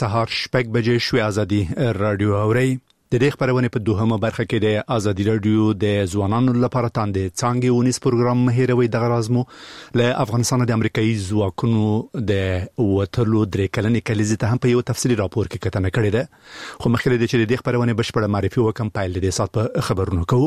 سهار 6 بجې شوې ازادي رادیو اوري د دې خبرونه په دوهمه برخه کې د ازادي رادیو د ځوانانو لپاره تاندې څنګه ونیس پروګرام مهیروي د غرازمو له افغانستان د امریکایي ځواکونو د وټلو درې کلنې کلیزې ته هم په یو تفصیلي راپور کې کتنه کړې ده خو مخکې د چې د خبرونه بشپړه معرفي وکم پایل د سات په خبرونو کوو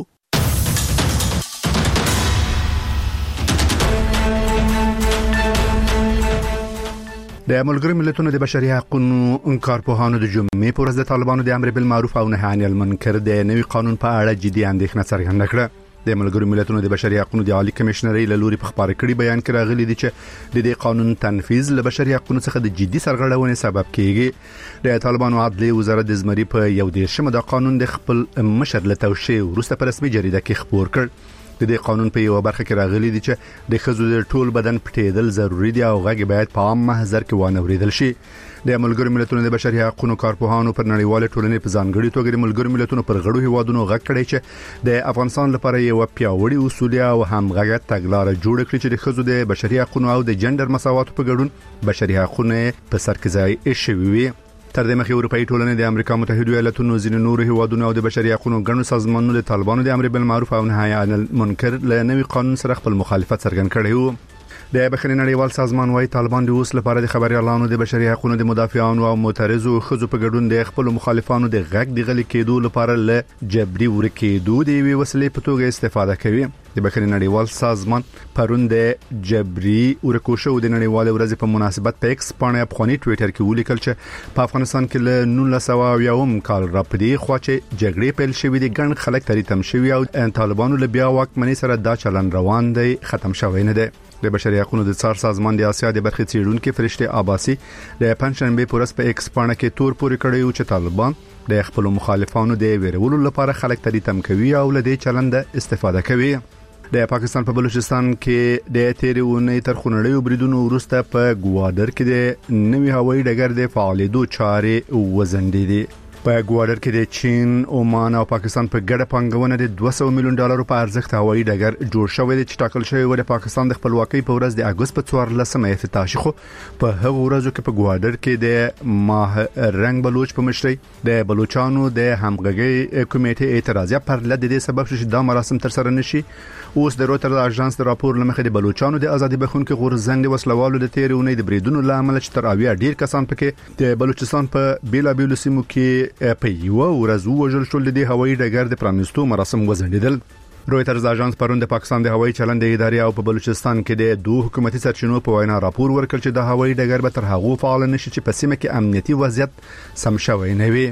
د ملګرو ملتونو د بشري حقوقو کارپوهانو د جمعې پر ورځ د طالبانو د امر بالمعروف او نهي عن المنکر د نوي قانون په اړه جدي اندېښنه څرګنده کړه د ملګرو ملتونو د بشري حقوقو د عالی کمشنرۍ له لوري په خبرو کړي بیان کې راغلي دي چې د دې قانون تنفيذ له بشري حقوقو څخه د جدي سرغړونې سبب کیږي د طالبانو عدلي وزارت د زمري په یو دیرشمه د قانون د خپل مشر له توشیح وروسته په رسمي جریده کې خبر کړ د دې قانون په یو برخه کې راغلي دي چې د خزو د ټول بدن پټېدل ضروری دي او غږ باید په عام محضر کې وانه وریدل شي د ملګرو ملتونو د بشري حقوقو کارپوهانو پر نړیواله ټولنې په ځانګړي توګه د ملګرو ملتونو پر غړو هیوادونو غږ کړی چې د افغانستان لپاره یو پیاوړی اصول او همغږه تګلارې جوړ کړي چې د خزو د بشري حقوقو او د جندر مساوات په ګډون بشري حقوقو په سر کې ځای شوي تر دې مخکې اروپאי ټولنې د امریکا متحده ایالاتونو ځینې نور هیوادونو او د بشري حقوقو غړو سازمانونو د طالبانو د امر بالمعروف او نهي عن المنکر له نوي قانون سره خپل مخالفت څرګند کړی و د بخښنې نړیوال سازمان وايي طالبان د اوس لپاره د خبريالانو د بشري حقوقو د مدافعانو او معترضو خزو په ګډون د خپل مخالفانو د غږ د غلي کېدو لپاره له جبري ورکېدو د وی وسلې په توګه استفاده کوي د بخښنې نړیوال سازمان پرون د جبري ورکوشو د نړیوال ورځ په مناسبت په ایکس باندې افغاني ټوئیټر کې ولیکل چې په افغانستان کې له 1900 کال راپدې خو چې جګړې پیل شوې دي ګڼ خلک تریتم شوی او طالبانو له بیا واکمنۍ سره دا چلن روان دی ختم شوی نه دی د بشري حقوقو د څار سازمان د اسیا د برخې څیړونکو فرشته عباسي د پنځشنبه پورس په ایکس باندې کې تور پوري کړی او چې طالبان د خپل مخالفانو د ویرولو لپاره خلک تریتم کوي او له دې چلند استفاده کوي د پاکستان په بلوچستان کې د تیرونې تر خونړیو بریدونو وروسته په ګوادر کې د نوي هوایي ډګر د فعالیدو چارې وزندې په ګوادر کې د چین، عمان او پاکستان په ګډه پانګونه د 200 میلیون ډالرو په ارزښت هوایي ډګر جوړ شوی دی چې ټاکل شوی و د پاکستان د خپلواکۍ په ورځ د اگست په 14مه افتتاح شو په هغه ورځو کې په ګوادر کې د ماه رنگ بلوچ په مشرۍ د بلوچانو د همغږي کمیټې اعتراضیه پر لد دې سبب شو چې دا مراسم تر سره نشي اوس د روټر اژانس د راپور لمخې د بلوچانو د ازادي بخونکو غورځنګ وسلوالو د تیرونې د بریدونو لامل چې تر اویا ډیر کسان پکې د بلوچستان په بیلابیلو سیمو کې په یو ورځ وژل شول د هوایي ډګر د پرانستو مراسم وزندیدل رويټرز اژانس پرون د پاکستان د هوایي چلند د ادارې او په بلوچستان کې د دوه حکومتي سرچینو په وینا راپور ورکړ چې د هوایي ډګر به تر هغه فعال نشي چې په سیمه کې امنیتي وضعیت سم شوی نه وي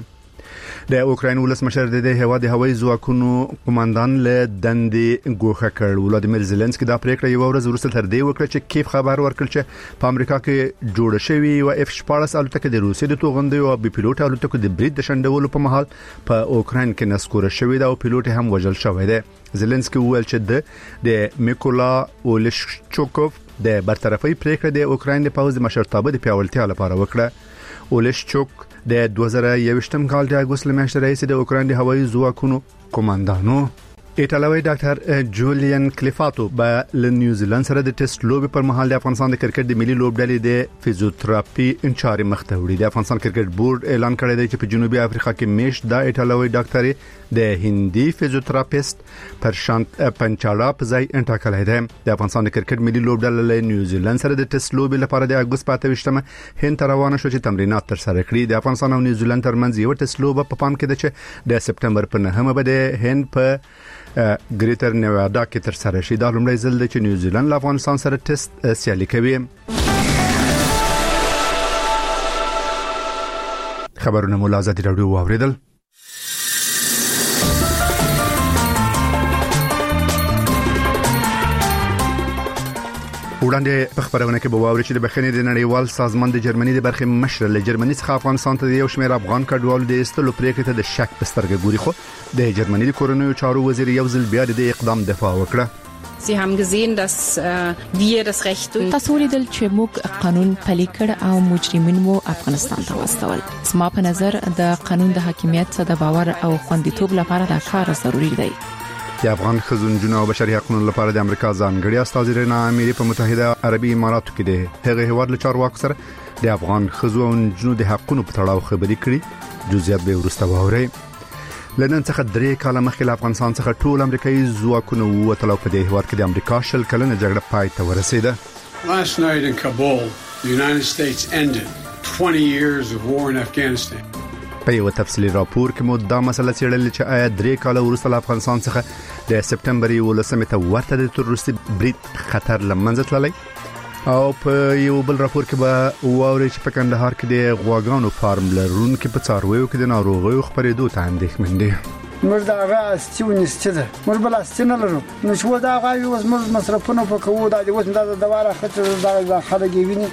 د اوکراین ولسمشر د هوایي هوایي ځواکونو قوماندان له دندې ګوښه کړ ولادیمیر زيلنسکي دا پریکړه یو ورځ وروسته تر دې وکړه چې کیف خبر ورکړ چې په امریکا کې جوړ شوی او F-14 الوتکه د روسیې د توغندې او بي پیلوټ الوتکو د برید د شندولو په محل په اوکراین کې نسکور شوی دا او پیلوټ هم وژل شوی دی زيلنسکي وویل چې د میکولا اولشچوکوف د برطرفي پریکړه د اوکراین د پوځ مشرتابه د پیاوړتیا لپاره وکړه اولشچوک د 2021 کال د اگست میاشتې رئیس د اوکراین د هوایي ځواکونو قوماندانو ایټالوي ډاکټر جولین کلیفاتو به له نیوزیلند سره د ټیسټ لوبي پر مهال د افغانستان د کرکټ د ملي لوبډلې د فزیوتراپي انچاري مخته وړي د افغانستان کرکټ بورډ اعلان کړی دی چې په جنوبي افریقا کې میش د ایټالوي ډاکټر د هندي فزیوتراپیست پرشانت پنچالا په ځای انټاکلای دی د افغانستان د کرکټ ملي لوبډلې له نیوزیلند سره د ټیسټ لوبي لپاره د اگست 28مه هند روانه شو چې تمرینات تر سره کړي د افغانستان او نیوزیلند ترمنځ یو ټیسټ لوبه په پام کې ده چې د سپټمبر په 9مه به د هند په ګریټر نیوادا کې تر سره شي دا لومړی ځل دی چې نیوزیلند له افغانستان سره ټیسټ سیالي کوي خبرونه مو ازادي راډیو واوریدل وړاندې په خبرونه کې به واوري چې د بخښنې د نړیوال سازمان د جرمني د برخې مشر له جرمني څخه افغانستان ته یو شمېر افغان کډوالو د استلو پریکړه ته د شک په سترګه ګوري خو د جرمني د کورونو چارو وزیر یو ځل بیا د اقدام دفاع وکړه Sie haben gesehen, dass wir das Recht تاسو لیدل چې موږ قانون پلي کړ او مجرمین مو افغانستان ته واستول. زما په نظر د قانون د حاکمیت څخه د باور او خوندیتوب لپاره دا کار ضروری دی. د افغان خزونجونو او بشري حقوقو لپاره د امریکا ځانګړي استازي رینا اميري په متحده عربي اماراتو کې ده هغه هواد له چارواکو سره د افغان ښځو او نجونو د حقونو په تړاو خبرې کړي. جزئیات به وروسته واورئ. لنن څخه 3 کاله مخکې له افغانستان څخه ټول امریکایي ځواکونه ووتل او په دې هیواد کې د امریکا شل کلنه جګړه پای ته ورسېده. Last night in Kabul, the United States ended 20 years of war in Afghanistan. په یو تفصیلي راپور کې مو دا مسله څېړلې چې آیا 3 کاله وروسته له افغانستان څخه د سپټمبر 11 ته ورته د تروریستي برید خطر لمنځه تللی. او په یو بل راپور کې به واوري چې په کندهار کې د غواګانو فارم لرونکو په څارویو کې د ناروغیو خپرېدو ته اندېښمن دي. موږ دا غاستیونه ستده موږ بل استنه لرو نو شو دا غاوي اوس موږ مصرفونه په کوو دا اوس دا دواره خطر دا خلک ویني.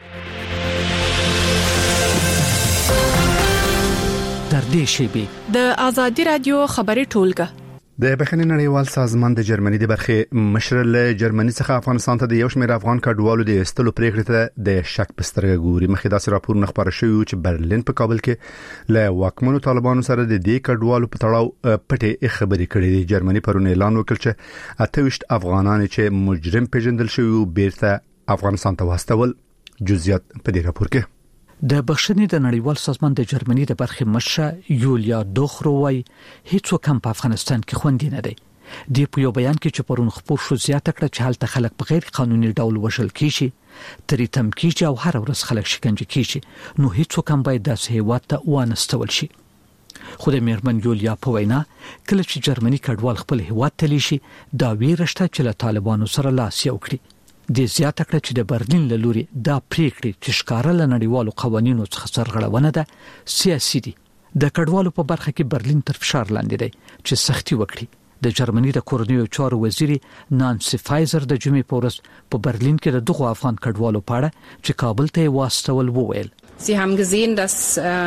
در دې شیبه د ازادي رادیو خبري ټولګه د بخښنې نړیوال سازمان د جرمني د برخې مشر له جرمني څخه افغانستان ته د یو شمېر افغان کډوالو د استلو پریکړې ته د شک پسترګه ګوري. مخکې داسې راپور خبره شوی چې برلین په کابل کې له واکمنو طالبانو سره د دې کډوالو په تړاو پټې خبرې کړې دي. جرمني پرون اعلان وکړ چې 28 افغانان چې مجرم پیژندل شوی بیرته افغانستان ته واستول. جزئیات په دې راپور کې. د بخښنې د نړیوال سازمان د جرمني د برخې مشر یولیا دوخرووی هیڅوک هم په افغانستان کې خوندي نه دی. د په یو بیان کې چې پرون خبر شو زیاته کړه چې هلته خلک په غیر قانوني ډول وژل کیږي، تریتم کیږي او هر ورځ خلک شکنجه کیږي، نو هیڅوک هم باید داسې هیواد ته وانستول شي. خو د میرمن یولیا په وینا کله چې جرمني کډوال خپل هیواد ته لیشي دا ویرشته چې له طالبانو سره لاس یو کړي. د زیاته کړه چې د برلین له لوري دا پریکړې چې ښکارا له نړیوالو قوانینو څخه سرغړونه ده سیاسي دي. د کډوالو په برخه کې برلین تر فشار لاندې دی چې سختي وکړي. د جرمني د کورنیو چارو وزیر نانسی فایزر د جمعې په ورځ په برلین کې د دغو افغان کډوالو په اړه چې کابل ته واستول وویل. Sie haben gesehen, dass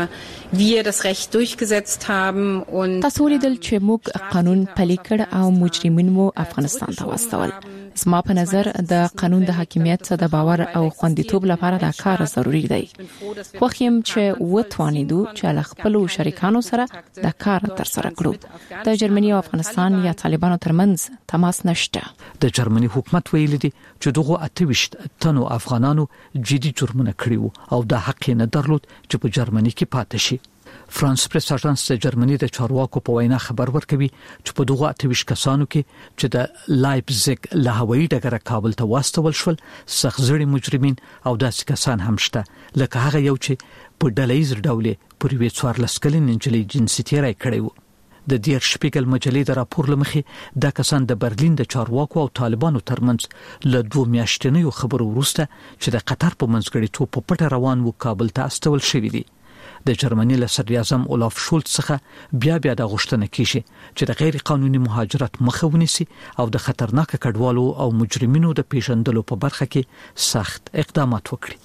wir das Recht durchgesetzt haben und تاسو لیدل چې موږ قانون پلي کړ او مجرمین مو افغانستان ته واستول. زما په نظر د قانون د حاکمیت څخه د باور او خوندیتوب لپاره دا کار ضروری دی. خو خیم چې وتوانیدو چې له خپل شریکانو سره دا کار تر سره کړو. د جرمني او افغانستان یا طالبانو ترمنځ تماس نشته. د جرمني حکومت ویلي دي چې دغه 28 تنو افغانانو جدي جرمونه کړیو او د حق نه درلود چې په جرمني کې پاتې شي. فرانس پریس اژانس د جرمني د چارواکو په وینا خبر ورکوي چې په دغه 28 کسانو کې چې د لایپزیګ له هوایي ډګره کابل ته واستول شول سخزړي مجرمین او داسې کسان هم شته لکه هغه یو چې په ډلهیز ډول پر وی 14 کلن نجلۍ جنسیتي راي کړی و. د دیر شپیګل مجلې د راپور لمخې دا کسان د برلین د چارواکو او طالبانو ترمنځ له 2 میاشتنیو خبرو وروسته چې د قطر په منځګړیتوب په پټه روان و کابل ته استول شوی دي. د جرمني له صدر اعظم اولاف شولټ څخه بیا د غوښتنه کیږي چې د غیر قانوني مهاجرت مخه ونیسي او د خطرناک کډوالو او مجرمینو د پیژندلو په برخه کې سخت اقدامات وکړي.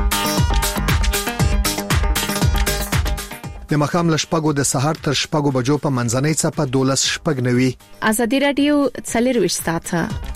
د مخام لشپګو د سحر تر شپګو بجو په منځنۍ صفه 12 شپګ نوي. ازادي رادیو 24 ساعته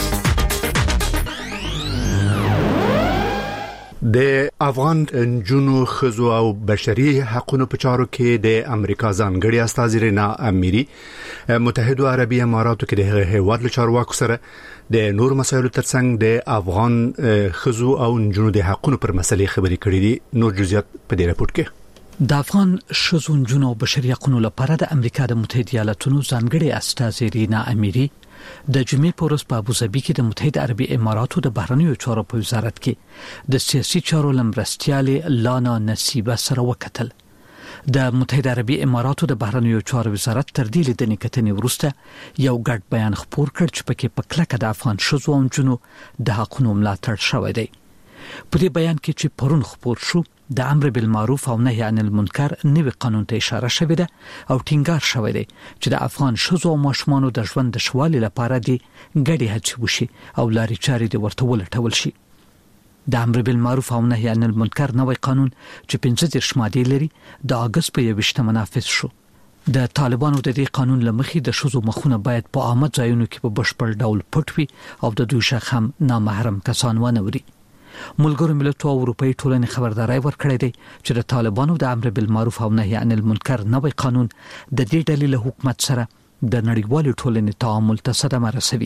د افغان نجونو ښځو او بشري حقوقو په چارو کې د امریکا ځانګړي استازي رینا امیری متحده عربي اماراتو کې د هیواد له چارواکو سره د نور مسایلو ترڅنګ د افغان ښځو او نجونو د حقوقو پر مسلې خبرې کړې دي. نور جزئیات په دې راپور کې. د افغان ښځو نجونو او بشري حقوقو لپاره د امریکا د متحده ایالاتونو ځانګړي استازي رینا امیری د جمعې په ورځ په ابوظبي کې د متحده عربي اماراتو د بهرنیو چارو په وزارت کې د سیاسي چارو لمرستيالې لانا نصیبه سره وکتل. د متحده عربي اماراتو د بهرنیو چارو وزارت تر دې لیدنې کتنې وروسته یو ګډ بیان خپور کړ چې پکې په کلکه د افغان ښځو او نجونو د حقوقو ملاتړ شوی دی. په دې بیان کې چې پرون خپور شو د امر بالمعروف او نهي عن المنکر نوی قانون ته اشاره شوې ده او ټینګار شوی دی چې د افغان ښځو او ماشومانو د ژوند د شوالي لپاره دي ګډي هڅې وشي او لارې چارې د ورته ولټول شي. د امر بالمعروف او نهي عن المنکر نوی قانون چې 15 ماده لري د اگست په 28 منافذ شو. د طالبانو د دې قانون لمخې د ښځو مخونه باید په عامه ځایونو کې په بشپړ ډول پټ وي او د دوی شخص هم نامحرم کسان ونه وري. ملګرو ملتونو او اروپאי ټولنې خبرداري ورکړې ده چې د طالبانو د امر بالمعروف او نهي عن المنکر نوی قانون د دې ډلې له حکومت سره د نړیوال ټولنې تعامل ته صدمه رسوي.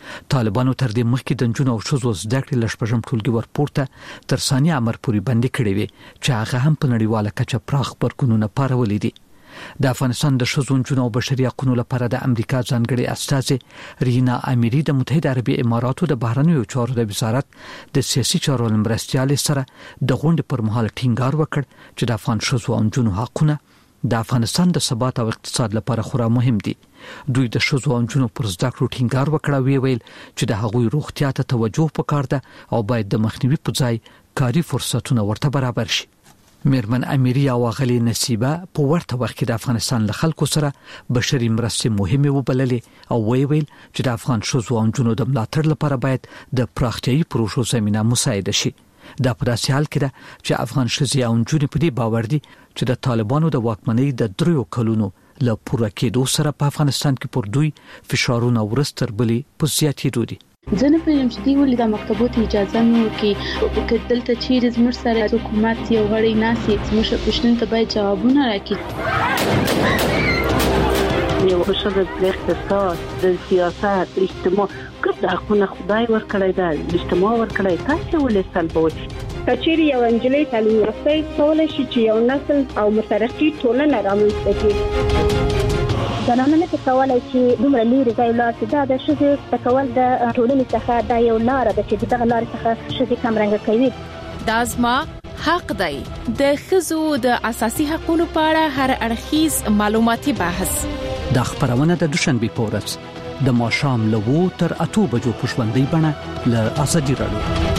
طالبانو تر دې مخکې د جنونو او شوزو زده کړې لشپږم ټولګي ورپورته تر ثانیه امر پورې بندي کړې وي چې هغه هم په نړیواله کچه پراخ برګونونه پارولې دي. د افغانستان د شوزو جنونو او بشري حقوقو لپاره د امریکا ځانګړي استازي رینا امیری د متحده عربي اماراتو د بهرنیو چارو د وزارت د سیاسي چارو مرستيال سره د غونډې پر مهال ټینګار وکړ چې د افغان شوزو او جنونو حقونه د افغانستان د ثبات او اقتصاد لپاره خورا مهم دي. دوی د شوزو او جنونو پر زده کړو ټینګار وکړ ویل چې د هغوی روغتیا ته توجه وکړ ده او باید د مخنیوي په ځای کاري فرصتونه ورته برابر شي. میرمن امیری او غلی نصیبه په ورته وخت کې د افغانستان له خلکو سره بشري مرستې مهمه وبللې او ویل چې د افغان شوزو او جنونو د ملاتړ لپاره باید د پراختیايي پروژو زمينه مساعده شي. دا په داسې حال کې ده چې افغان شوزي او جنونو په دې باور دي چې د طالبانو د واکمنۍ د 3 کلونو له پوره کېدو سره په افغانستان کې پر دوی فشارونه ورستر بلی په زیاتېدو دي. ځنه په یمشتي ولې د مکتبونو اجازه نو کې دلته چیرې زموږ سره حکومت یو غړي ناسي زموږ پښتون ته باید جوابونه راکړي. یو شغل د اقتصاد د سیاست اجتماع کړه خو نه خدای ورکړی دا اجتماع ورکړی تاسو ولې سلبوي کچېری یو انجلۍ تعلیم یافته کولای شي چې یو نسل او مترقي ټولنه رامنځته کړي. زنانه نه کولای شي دومره لري ځای لاته دا د شذ تکول د ټولنې څخه دا یو لار ده چې دغه لار څخه شذ کم رنګ کوي. دا زما حق دی. د خزو د اساسي حقوقو په اړه هر اړخیز معلوماتي بحث د خبرونه د دوشنبه په ورځ د ماښام له 2 تر 8 بجو په ژوندۍ بڼه له ازادي راډیو.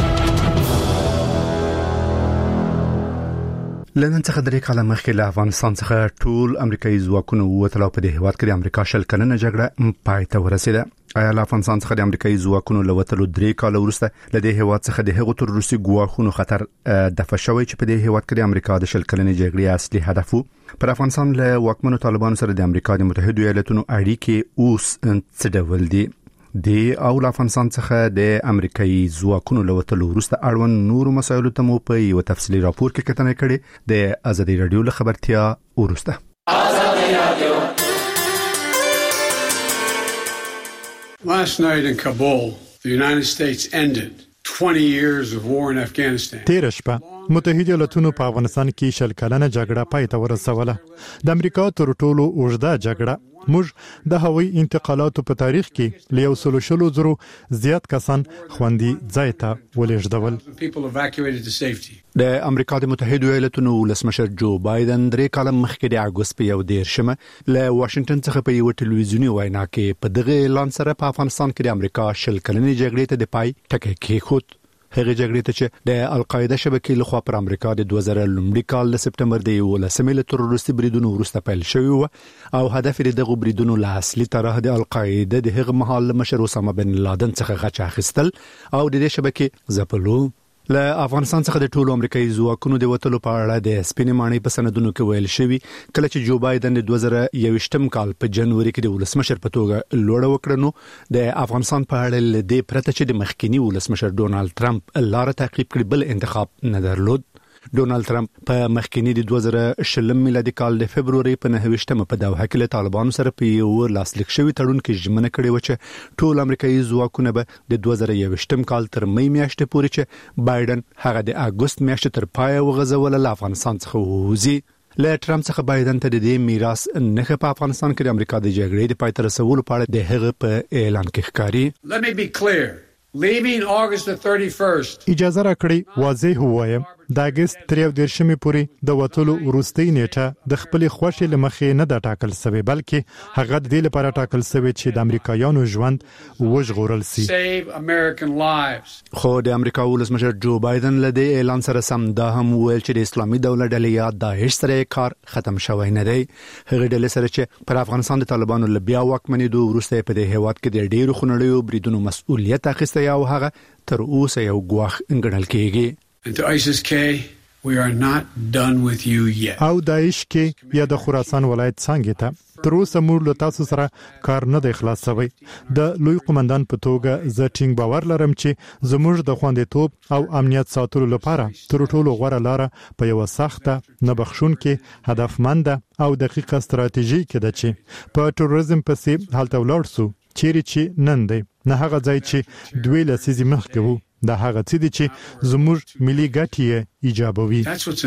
لنن څخه درې کاله مخکې له افغانستان څخه ټول امریکایي ځواکونه ووتل او په دې هیواد کې د امریکا شل کلنه جګړه پای ته ورسېده. آیا له افغانستان څخه د امریکایي ځواکونو له وتلو 3 کاله وروسته له دې هیواد څخه د هغو تر روسي ګواښونو خطر دفع شوی چې په دې هیواد کې د امریکا د شل کلنې جګړې اصلي هدف وو؟ پر افغانستان له واکمنو طالبانو سره د امریکا د متحده ایالاتونو اړیکې اوس څه ډول دي؟ او له افغانستان څخه د امریکایي ځواکونو له وتلو وروسته اړوند نور مسایلو ته مو په یو تفصیلي راپور کې کتنه کړې د ازادي رادیو له خبرتیا وروسته. Last night in Kabul, the United States ended 20 years of war in Afghanistan. تیر شپه متحده ایالاتونو په افغانستان کې شل کلنه جګړه پای ته ورسوله. د امریکا تر ټولو اوږده جګړه موږ د هوایي انتقالاتو په تاریخ کې له 100,000 زیات کسان خوندي ځای ته ولېږدول. د امریکا د متحده ایالاتونو ولسمشر جو بایدن 3 کاله مخکې د اګوست په 1 له واشنگټن څخه په یو ټلویزیونی وینا کې په دغه اعلان سره په افغانستان کې د امریکا شل کلنې جګړې ته د پای ټکی کېښود. هغه جګړې ته چې د القاعده شبکې لخوا پر امریکا د 2000 لومړي کال د سپټمبر د 11 تروریستي بریدونو وروسته پیل شوی و او هدف یې دغه بریدونو له اصلي طرح د القاعده د هغه مهال مشر اسامه بن لادن څخه غچ اخیستل او د دې شبکې ځپلو. له افغانستان څخه د ټولو امریکایي ځواکونو د وټلو په اړه د سپینې ماڼۍ په سندونو کې ویل شوی کله چې جو بایدن د 2021 کال په جنوري کې د ولسمشر په توګه لوړ وکړنو د افغانستان په اړه ل دې پرته چې د مخکینی ولسمشر ډونالد ټرمپ لار تعقیب کړي بل انتخاب نه درلود. ډونالد ټرمپ په مخکینی د 2020 میلادي کال د فبرवरी په 9مه په دوحه کې له طالبانو سره په یو لاسلیک شوی تړون کې ژمنه کړې و چې ټول امریکایي ځواکونه به د 2021 کال تر مې میاشتې پورې چې بایدن هغه د اګوست میاشتې تر پای وغځول له افغانستان څخه ووزي. له ټرمپ څخه بایدن ته د دې میراث نه په افغانستان کې د امریکا د جګړې د پای ته رسولو په اړه د هغه په اعلان کې ښکاري. Let me be clear. Leaving August the 31st. اجازه راکړئ واضح وایم د اگست 23 پورې د وټولو وروستۍ نیټه د خپل خوښي لمخې نه د ټاکل شوی بلکې هغه د دې لپاره ټاکل شوی چې د امریکایانو ژوند وژغورل شي. خو د امریکا ولسمشر جو بایدن له دې اعلان سره سم دا هم ویل چې د اسلامي دولت ډلې یا داعش سره کار ختم شوی نه دی. هغه ډلې سره چې پر افغانستان د طالبانو له بیا واکمنېدو وروسته په دې هیواد کې د ډیرو خنړیو بریدونو مسؤلیت اخیسته او هغه تر اوسه یو ګواښ ګڼل کېږي. And to ISIS-K, we are not done with you yet. او داعش کې یا د خراسان ولایت څنګه ته تر اوسه موږ له تاسو سره کار نه دی خلاص شوی. د لوی قومندان په توګه زه ټینګ باور لرم چې زموږ د خوندیتوب او امنیت ساتلو لپاره تر ټولو غوره لار په یو سخته نه بخښونکې هدفمند او دقیقه ستراتیژي کې ده چې په تروریزم پسې حالت ولاړ سو چیرې چې نن دی نه هغه ځای چې دوی لسیزې مخکې وو دا هغه څه دي چې زموږ ملي ګټې ایجابوي.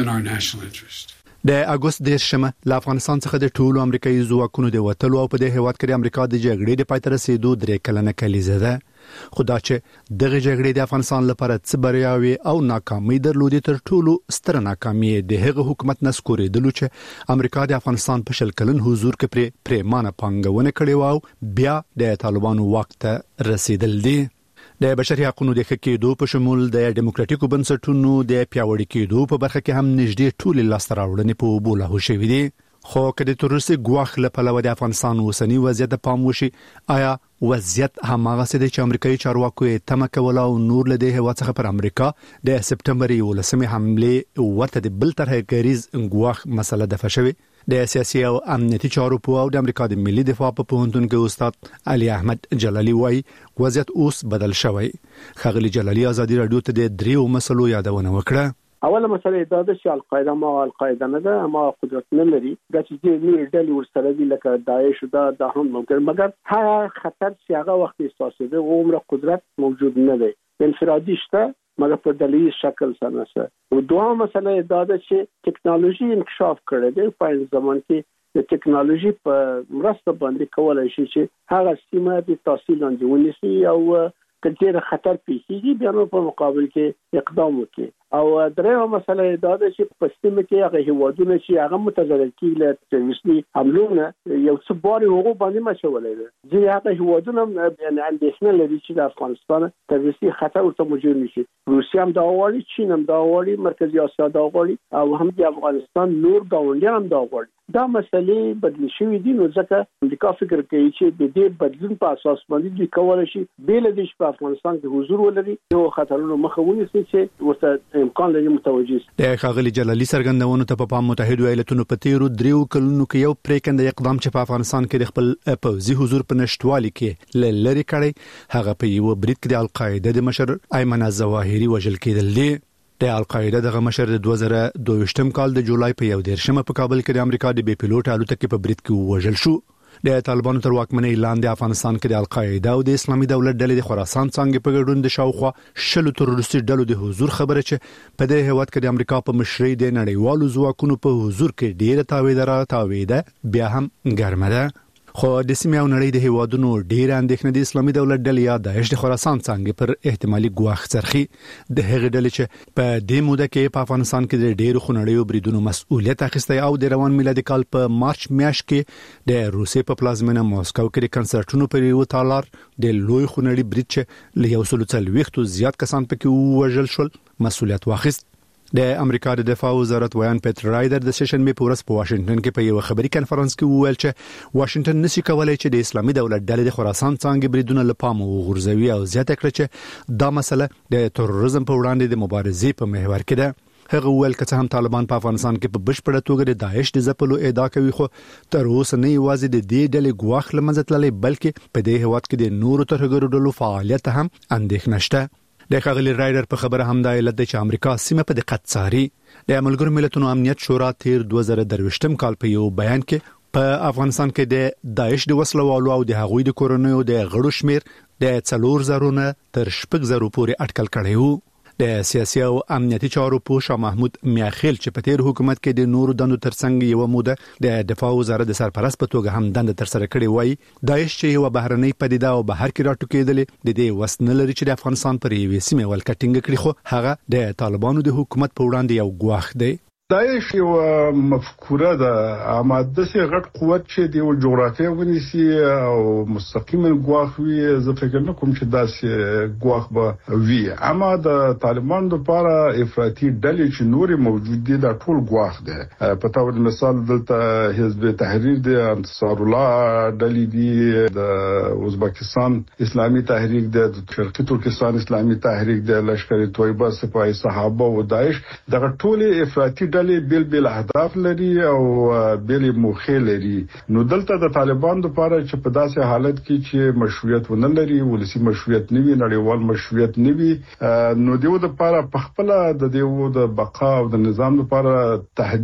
د اگست 10 ل افغانستان څخه د ټولو امریکایي ځواکونو د وټلو او په دې هیواد کې د امریکا د جګړې د پای ته رسیدو 3 کلنه کلیزه ده. خدا چې دغه جګړې د افغانستان لپاره څه بریاوي او ناکامي درلودي تر ټولو ستر ناکامي د هغه حکومت نسکورې دلو چې امریکا د افغانستان په شل کلن حضور کې پریمانه پانګونه کړې او بیا د طالبانو واک ته رسیدل دي. د بشري حقوقو د حقوقو په شمول د ډیموکراتیکو بنسټونو د پیاوړي کېدو په برخه کې هم نږدې ټول لاستراوړنې په بوله شوې دي. خو کله ترڅو ګواخ له پلوه د افغانستان اوسنی وضعیت پام وشي آیا وضعیت هماغه څه د امریکایي چارواکو تمه کوله او نور له دې هوا څخه پر امریکا د سپټمبر 11 حمله ورته د بل طرح غریز ګواخ مسله د فشوي. د سیاسي او امنیتي چارو په او د امریکا د ملي دفاع په پوهنتون کې استاد علي احمد جلالي وايي وضعیت اوس بدل شوی. خغلی جلالي ازادي رادیو ته د دریو مسلو یادونه وکړه. اوله مسله دا ده چې القاعده ما القاعده نه ده ما قدرت نه لري د چې نور ډلې ورسره دي لکه داعش دا هم ممکن مګر هغه خطر چې هغه وخت احساسېده عمر قدرت موجود نه دی انفرادي شته مګر په دلیل شکل سره نه. او دوه مسله دا ده چې ټکنالوژي انکشاف کړی دی په زمان کې د ټکنالوژي په مرسته باندې کولای شي چې هغه سیمه د تحصیل لاندې ونیسي او کله خطر پیښیږي بیا نو په مقابل کې اقدام وکړي. او درېمه مسله دا ده چې په سیمه کې هغه هیوادونه چې هغه متضرر کیږي له تروریستي حملونو یو څه بار هغه باندې مشولې ده چې هغه هیوادونه یعنی اندېښنه لري چې د افغانستان تروریستي خطر ورته موجود نشي. روسیه هم دا غواړي، چین هم دا غواړي، مرکزی اسیا دا غواړي او هم د افغانستان نور ګاونډیان هم دا غواړي. دا مسلې بدل شوې دي نو ځکه امریکا فکر کوي چې د دې بدلون په اساس باندې دوی کولای شي بیل دي چې په افغانستان کې حضور ولري او خطرونو مخه ونیسي چې ورته امکان لري متوجه شي. د خغلی جلالي څرګندونو ته په متحده ایالاتونو په تیرو 3 کلونو کې یو پریکنده اقدام چې په افغانستان کې د خپل پوځي حضور په نشټوالي کې لری کړي هغه په یو برید کې د القاعده د مشر ایمن الظواهری وژل کېدل دي. د القاعده دغه مشر د 2022 کال د جولای په 11 په کابل کې د امریکا د بي پيلوټ الوتکې په برید کې وژل شو. د طالبانو تر واکمنۍ لاندې افغانستان کې د القاعده او د اسلامي دولت ډلې د خراسان څنګه په ګډون د شاوخوا شلو تروریستي ډلو د حضور خبره چې په دې هیواد کې د امریکا په مشرۍ د نړیوالو ځواکونو په حضور کې ډیره تاویده بیا هم ګرمه ده. خو د سیمې او نړۍ د هیوادونو ډیره اندېښنه د اسلامي دولت ډلې یا داعش د خراسان څنګه پر احتمالي ګواښ څرخي. د هغې ډلې چې په دې موده کې په افغانستان کې د ډیرو خنړیو بریدونو مسؤلیت اخیستی او د روان میلادي کال په مارچ میاشت کې د روسیې په پلازمینه ماسکو کې د کنسرټونو پر یو تالار د لوی خنړی برید چې له 140 زیات کسان پکې وژل شول مسؤلیت واخیست. د امریکا د دفاع وزارت ویان پیټر رایدر د سیشن په ورځ په واشنگټن کې په یو خبري کانفرنس کې وویل چې واشنگټن نشي کولای چې د اسلامي دولت ډلې د خراسان څنګه بریدونه لپاره وغورځوي او زیاته کړي چې دا مسله د تروریزم په وړاندې د مبارزې په محور کې ده. هغه ویل چې هم طالبان په افغانستان کې په بشپړه توګه د داعش د ځپلو ادعا کوي خو تر اوسه نه یوازې د دې ډلې ګواښ لمنځه تللی بلکې په دې هیواد کې د نورو ترهګرو ډلو فعالیت هم اندېښنه شته. د خغلی رایډر په خبره هم د علت چې امریکا سیمه په دقت څاري. د ملګرو ملتونو امنیت شورا تیر 2023 کال په یو بیان کې په افغانستان کې د داعش د وسلوالو او د هغوی د کورونو د غړو شمیر د 4000 نه تر 6000 پورې اټکل کړی وو. د سیاسي او امنیتي چارو پوه شاه محمود میاخیل چې په تیر حکومت کې د نورو دندو ترڅنګ یو موده د دفاع وزارت د سرپرست په توګه هم دنده تر سره کړې وای داعش چې یو بهرنۍ پدیده او بهر کې راټوکېدلې د دې وسنه لري چې د افغانستان پر یوې سیمه ولکټینګ کړي خو هغه د طالبانو د حکومت په وړاندې یو ګواښ دی. داعش یو مفکوره ده اما د سي غټ قوت چې د جغرافیه ونیسي او مستقیما ګواښ وي زه فکر نه کوم چې داسې ګواښ به وي اما د طالبان لپاره افراطي ډلې چې نور موجود دي دا ټول ګواښ ده. په تور مثال دلته حزب تحریر دی، انصار الله ډلې دي، د ازبکستان اسلامي تحریک دی، د شرقي ترکستان اسلامي تحریک دی، لشکر طیبه، سپاه صحابه او داعش دغه ټول افراطي بیل اهداف لري او بیل موخې لري. نو دلته د طالبان لپاره چې په داسې حالت کې چې مشروعیت ونه لري، ولسی مشروعیت نه وي، نړیوال مشروعیت نه وي، نو دیو د لپاره په خپل د دیو د بقا او د نظام لپاره تهدید دی.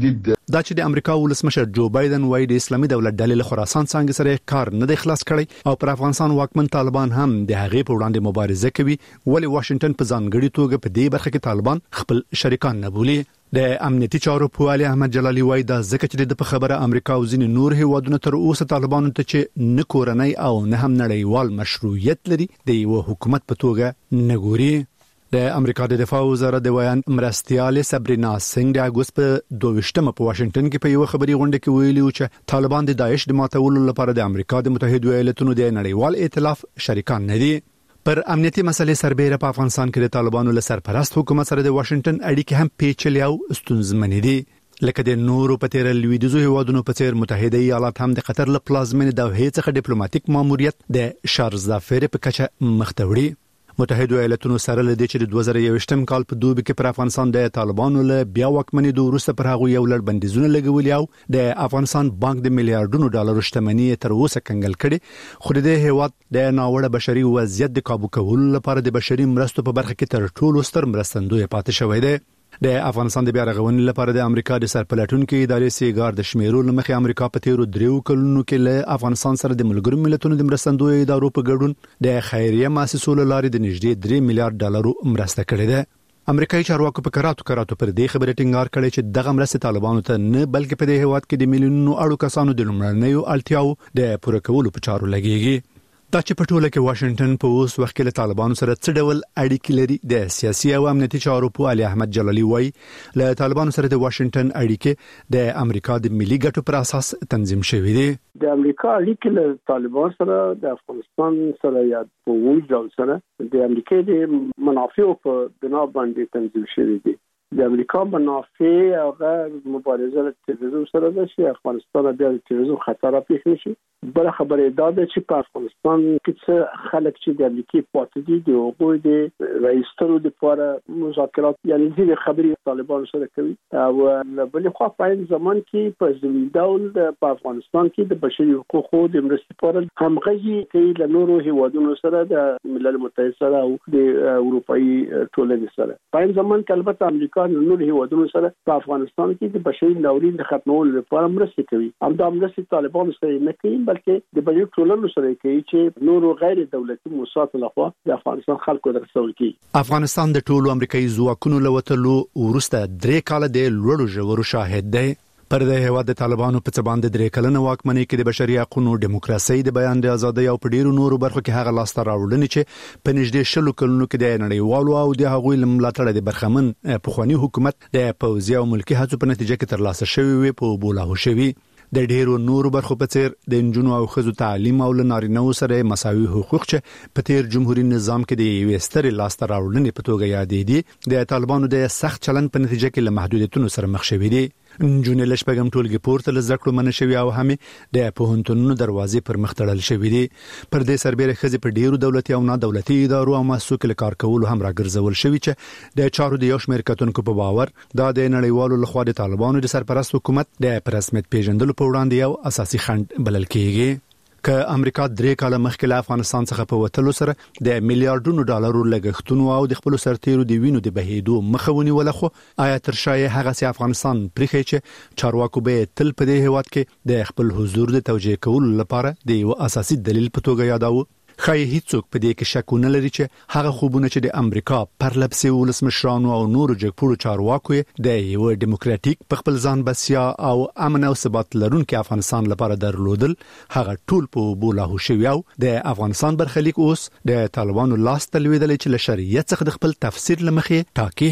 دا چې د امریکا ولسمشر جو بایدن وايي د اسلامي دولت ډلې له خراسان څنګه سره کار نه دی خلاص کړی او پر افغانستان واکمن طالبان هم د هغې په وړاندې مبارزه کوي ولی واشنگټن په ځانګړي توګه په دې برخه کې طالبان خپل شریکان نه بولي. د امنیتي چارو په علي احمد جلالي وايي دا ځکه چې د خبره امریکا او ځینې نور هیوادونو تر اوسه طالبانو ته چې نه کورنۍ او نه هم نړیوال مشروعیت لري د یو حکومت په توګه نه ګوري. د امریکا د دفاع وزارت د ویان مرستيال سبرینا سنگ د اگست په 22مه په واشنگټن کې په یو خبري غونډه کې ویلي چې طالبان د داعش د ماتولو لپاره د امریکا د متحده ایالاتونو د نړیوال ائتلاف شریکان نه دي. پر امنیتي مسلې سربېره په افغانستان کې د طالبانو له سرپرست حکومت سره د واشنگټن اړیکې هم پیچلې او ستونزمنې دي. لکه د نورو په تیر لویدیځو هیوادونو په څیر متحده ایالات هم د قطر له پلازمینې د هیڅ څخه ډیپلوماټیک ماموریت د شارزافیر په کچه مختوړي. متحده ایالاتونو سره لدی چې د 2021م کال په دوبي کې پر افغانستان د طالبانو له بیا واکمنۍ د وروسته پر هغه یو لړ بندیزونه لګولي او د افغانستان بانک د میلیارډونو ډالر شتمنۍ تر اوسه کنګل کړي خو د هیواد د ناوړه بشري وضعیت د قابو کولو لپاره د بشري مرستو په برخه کې تر ټولو ستر مرستندوی پاتې شوی دی. د افغانستان د بیا رغونې لپاره د امریکا د سرپلټونکو ادارې سیګار د شمیرو لمخې امریکا په تیرو 3 کلونو کې له افغانستان سره د ملګرو ملتونو د مرستندوی ادارو په ګډون د خیریه مؤسسو لارې د نږدې 3 میلیارډ ډالر مرسته کړې ده. امریکایي چارواکو په کراتو پر دې خبره ټینګار کړی چې دغه مرسته طالبانو ته نه بلکې په دې هیواد کې د میلیونونو اړو کسانو د لومړنیو اړتیاو د پوره کولو په چارو لګیږي. دا چې په ټوله کې واشنگټن په اوس وخت کې له طالبانو سره څه ډول اړیکې لري د سیاسي او امنیتي چارو په علي احمد جلالي وايي له طالبانو سره د واشنگټن اړیکې د امریکا د ملي ګټو پر اساس تنظیم شوې دي. د امریکا اړیکې له طالبان سره د افغانستان سره یا په وایي ډول سره د امریکا د منافعو په بنا باندې تنظیم شوې دي. د امریکا منافع هغه مبارزه له تروریزم سره ده چې افغانستان بیا د تروریزم خطر راپېښ نشي. بل خبره دا ده چې په افغانستان کې څه خلک چې د امریکا پاتې دي د هغوی د رئیستلو لپاره مذاکرات یعنی ځینې خبرې طالبان سره کوي او بل خو په این زمان کې په ځینې ډول په افغانستان کې د بشري حقوقو د مرستې لپاره همغږي کوي له نورو هیوادونو سره د ملل متحد سره او د اروپאי ټولنې سره. په این زمان کې البته امریکا نور هیوادونو سره په افغانستان کې د بشري ناورین د ختمولو لپاره مرسته کوي. همدا مرسته طالبان سره نه کوي بلکې د بشري ټولنو سره کوي چې نور غیر دولتي موسسات لخوا د افغانستان خلکو ته رسول کی. افغانستان د ټولو امریکایي ځواکونو لوتلو ورسته 3 کال د لوړو ژورو شاهد دی. پر د هیواد د طالبانو په څبان د 3 کلنه واکمنۍ کې د بشري حقوقو ډیموکراسي د بیان د ازادۍ او په ډیرو نورو برخو کې هغه لاس ته راوړل چې په نږدې 10 کلونو کې د نړیوالو او د هغوی ملاتړ د برخمن پخوانی حکومت د پوځي او ملکی هڅو په نتیجه کې ترلاسه شوی وي په بولاهو شوی. د ډیرو نورو برخو په څیر د انجونو او ښځو تعلیم او لنارینه سره مساوي حقوق چې په تیر جمهوریت نظام کې د یوې سترې لاس ته راوړنې په توګه یادې دي د طالبانو د سخت چلن په نتیجه کې له محدودیتونو سره مخ شوي دي. انجونې له شپږم ټولګي پورته له زده کړو منشوي او هم د پوهنتونونو دروازې پر مخ تړل شوې دي. پر دې سربېره ښځې په ډیرو دولتي او نه دولتي ادارو او مؤسسو کې کار کول هم راګرځول شوی چې د چارو د یو شمېر کتونکو په باور دا د نړیوالو لخوا د طالبانو د سرپرست حکومت د رسمیت پیژندلو په وړاندې یو اساسي خنډ بلل کېږي. که امریکا 3 کال مخکې له افغانستان څخه په وټلو سره د میلیارډونو ډالرو لګښتونو او د خپل سرتیرو د وینو د بهیدو مخاوني ولخو آیا تر شای هغه سي افغانستان پرخې چې چارواکو به تل په دې هیواد کې د خپل حضور د توجیه کولو لپاره د یو اساسي دلیل په توګه یاداو. خای هیڅوک په دې کې شک نه لري چې هغه خوبونه چې د امریکا پرلپسې ولسمشرانو او نورو جګپوړو چارواکو د یو دیموکراتیک په خپل ځان بسیا او امن او ثبات لرونکي افغانستان لپاره درلودل هغه ټول په بولاهو شوی او د افغانستان برخلیک اوس د طالبانو لاس تلویدل چې له شریعت څخه د خپل تفسیر لمخې ټاکي.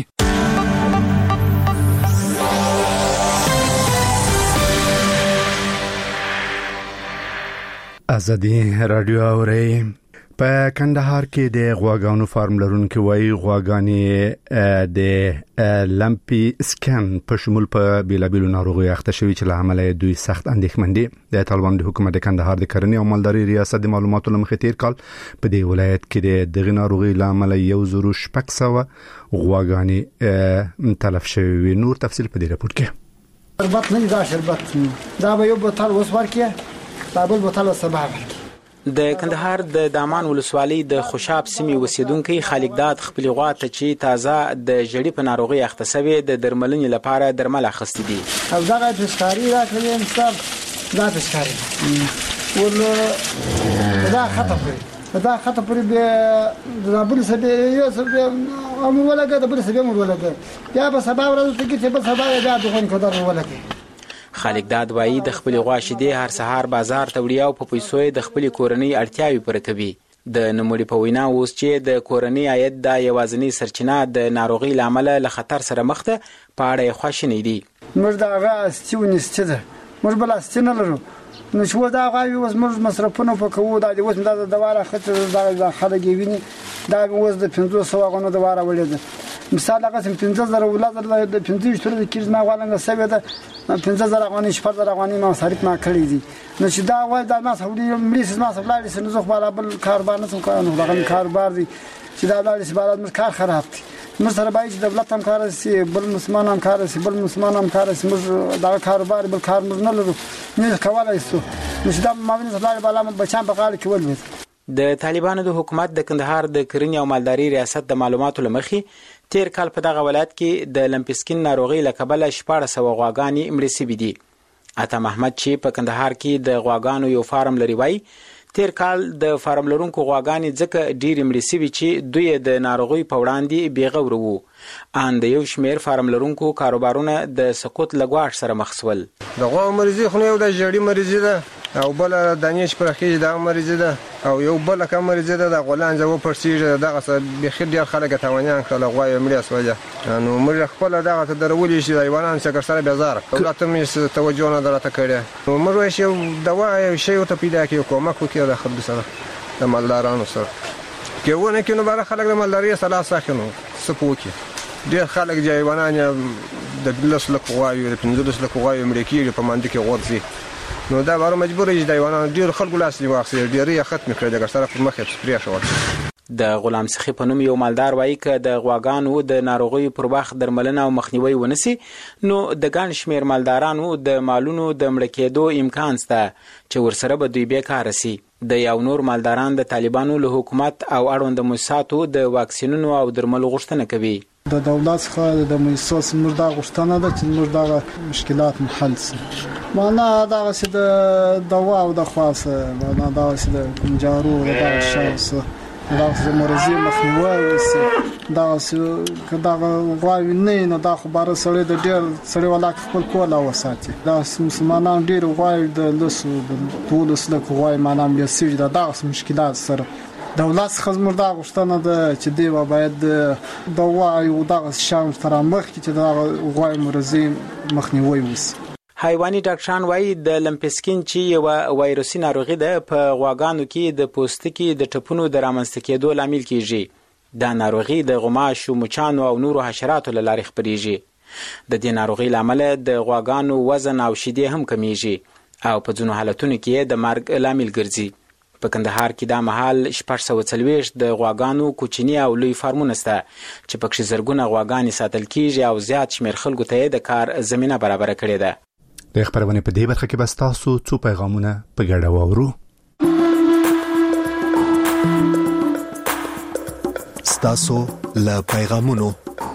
ازادي رادیو اوري په کندهار کې د غواګانو فارم لرونکو وایي غواګانې د لمپي سکن په شمول په بیلابیلو ناروغي اخته شوی چې له عمله دوی سخت اندېښمن دي. د طالبان د حکومت کندهار د کرنې او مالداري ریاست د معلوماتو لمخې تیر کال په دې ولایت کې د دغه ناروغي له عمله 1,600 غواګانې تلف شوی. نور تفصیل په دې راپور کې. شربت نه دا شربت دا به یو بوتل وسور کې بابل بوتل وسبا د کندهار د دامان ولسوالۍ د خوشاب سیمې اوسیدونکي خالقداد خپل غواته چې تازه د جړی په ناروغي اخته شوی د درملنې لپاره درمل اخیستي دي. او دا فسکاري راکړي انصاف دا فسکاري ول دا خطه پرې به بل سبه یو سبه امر ولګه د بل سبه امر ولګه یا په سبا ورځ ته کې په سبا یا د غون کډر ولګه. خالقداد وایي د خپل غوا شیدې هر سهار بازار ته وړي او په پیسو د خپل کورنۍ اړتیاوي پوره کوي. د نوموړي په وینا اوس چې د کورنۍ عاید د یوازینی سرچینه د ناروغي لامل له خطر سره مخ ده په اړه خوښ دي. موږ دا غاستیونه ستده موږ بل استنه لرو نو شو دا غوي اوس موږ مصرفونه پکوو دا اوس د دواره خطر دا خلک ویني دا اوس د 500 غونو دواره ولید مثال هغه 15000 ولادت د 15 تر کې نه غوالنګ سوي ده 15000 غونې 4000 غونې ما صرف ما کړی دي نو چې دا وای دا ما سعودي مليس ما سبلاري سن زخ بل کاروبار نه کوم دا کاروبار دي چې دا د سبالات مر کار خراب دي مر سره باید دولت هم کار سي بل مسلمان هم کار سي بل مسلمان هم کار سي مر دا کاروبار بل کار نه لرو نه کولای شو نو دا ما نه سبلاري بالا بچان په غاړه کې ولوي. د طالبانو د حکومت د کندهار د کرنې او مالداري ریاست د معلوماتو لمخې تیر کال په دغه ولایت کې د لمپسکین ناروغي له کبله 1400 غواګانې مړې شوې دي. عطا محمد چې په کندهار کې د غواګانو یو فارم لري وایي تیر کال د فارم لرونکو غواګانې ځکه ډېرې مړې شوې چې دوی د ناروغي په وړاندې بېغوره وو. ان د یو شمېر فارم لرونکو کاروبارونه د سقوط له ګواښ سره مخ شول. د غوا مریضي خو نه یو د جړی مریضي ده او بل دانیش پرخې د مریضي ده او یو بل کوم مریضي ده د غولان ځو پرسیږي دغه څه به خیر ډیر خلک تاوانیان کړل غوا یې مړه سوځه نو موږ خپل دغه ته درولې شي ایوانان څنګه سره بازار دولت مې توجه نه درته کړی نو موږ یې دوا یو شی ته پیدا کیو کومه کو کې د خلک سره د مالدارانو سره کېونه کې نو بل خلک د مالداري سره ساخنو سپوکي ډیر خلک دی ایوانان د 10 لک غوايو د 15 لک غوايو مړ کېږي په ماند کې ورځي نو دا بارو مجبور یې دی ایوانان ډیر خلکو لاس دی واخسي ډیر یې ختم کړی د سره په مخه سپری شو. د غلام سخی په نوم یو مالدار وایي ک د غواګانو د ناروغي پر وخت درملنه او مخنیوي ونسی نو د ګڼ شمیر مالدارانو د مالونو د مړ کېدو امکان شته چې ورسره به دوی بیکاره سي. د یو نور مالداران د طالبانو له حکومت او اړوند موسساتو د واکسینونو او درملو غوښتنه کوي. د دولت څخه د موسسات موږ دا غوښتنه ده چې موږ دا مشکلات حل شي معنا دا چې د دوا او د خاصه معنا دا چې د کنجارو د شاوسه دا چې مرزي مخنیوي وسی دا چې دا غواوی نه نه دا خبره سره د ډیر سره ولا خپل کولا وساتي دا مسلمانان ډیر غواوی د لسو د ټول سره غواوی معنا یې سړي دا مشکلات سره دولت څخه موږ دا غوښتنه ده چې دی باید دوا او د شام تر مخ کې دا غواوی مرزي مخنیوي وسی. حیواني ډاکټران وایي د لمپسکین چې یو وایروسي ناروغي ده په غواګانو کې د پوستکي د ټپونو د رامنځته کېدو لامل کیږي. دا ناروغي د غوماشو مچانو او نورو حشراتو له لارې خپرېږي. د دې ناروغي لامل د غواګانو وزن او شیدې هم کمیږي او په ځینو حالتونو کې د مرګ لامل ګرځي. په کندهار کې دا مهال 440 د غواګانو کوچني او لوی فارمونه شته چې پکې زرګونه غواګانې ساتل کیږي او زیات شمېر خلکو ته د کار زمينه برابر کړې ده. د خبرونه په دې برخه کې بس تاسو څو پیغامونه په ګډه واورو. ستاسو له پیغامونو.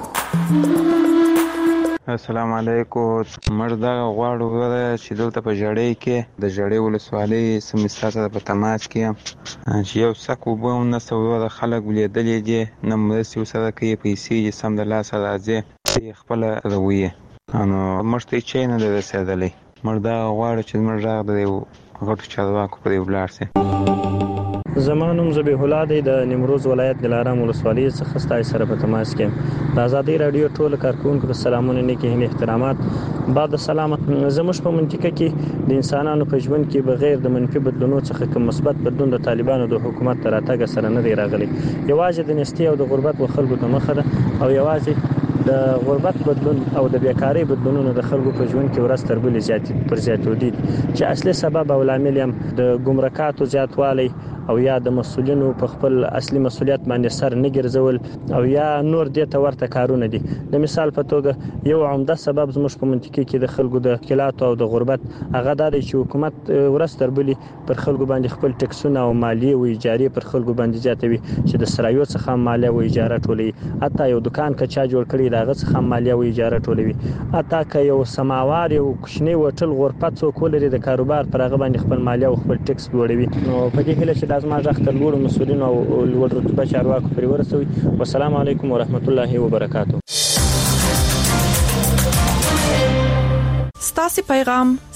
السلام علیکم مردا غواړو چې دلته په جړې کې د جړې ولسوالۍ سمستاسه په تماس کې چې یو سکو به نه سوي د خلک ولیدلې دي نه مرسي وسره کې پیسې سم د لاس راځي خپل رویه انو مرته چې نه د رسیدلې مردا غواړي چې مردا د غټ چارواکو په ولاړ سي. زمانوم ذبیح الله دی د نیمروز ولایت دلارام ولسوالۍ څخه ستای سره په تماس کې د آزادۍ رادیو ټول کارکونکو ته سلامونه نیکه احترامات. بعد سلام زموږ په منطقه کې د انسانانو په ژوند کې بغیر د منفي بدلونو څخه کوم مثبت بدلون د طالبانو د حکومت تر اتګ سره نه دی راغلی. یوازې د نستي او د غربت و خلکو ته مخه ده او یوازې د غربت بدلون او د بیکاری بدلونونو د خلکو په ژوند کې ورځ تر بلې زیاتېدو دي چې اصلي سبب او لامل هم د ګمرکاتو زیاتوالی او یا د مسولینو په خپل اصلي مسولیت باندې سر نه ګرځول او یا نور دې ته ورته کارونه دي. د مثال په توګه یو عمده سبب زموږ په منطقه کې د خلکو د مشکلات او د غربت هغه د حکومت ورځ تر بلې پر خلکو باندې خپل ټکسونه او مالیه او اجاره پر خلکو باندې زیاتوي چې د سرایو څخه مالیه او اجاره ټولوي. حتی یو دکان کچا جوړ کړي داغه څخه مالیه او اجاره ټولوي. حتی که یو سماوار یو کوچنی وټل غرفت څوک ولري د کاروبار پر هغه باندې خپل مالیه او خپل ټکس جوړوي. نو په دې کې چې لازم ځخ تر لوړ مسؤلین او لوړ رتبه چارواکو پرې ورسوي. والسلام علیکم ورحمت الله وبرکاته. ستاسو پیغام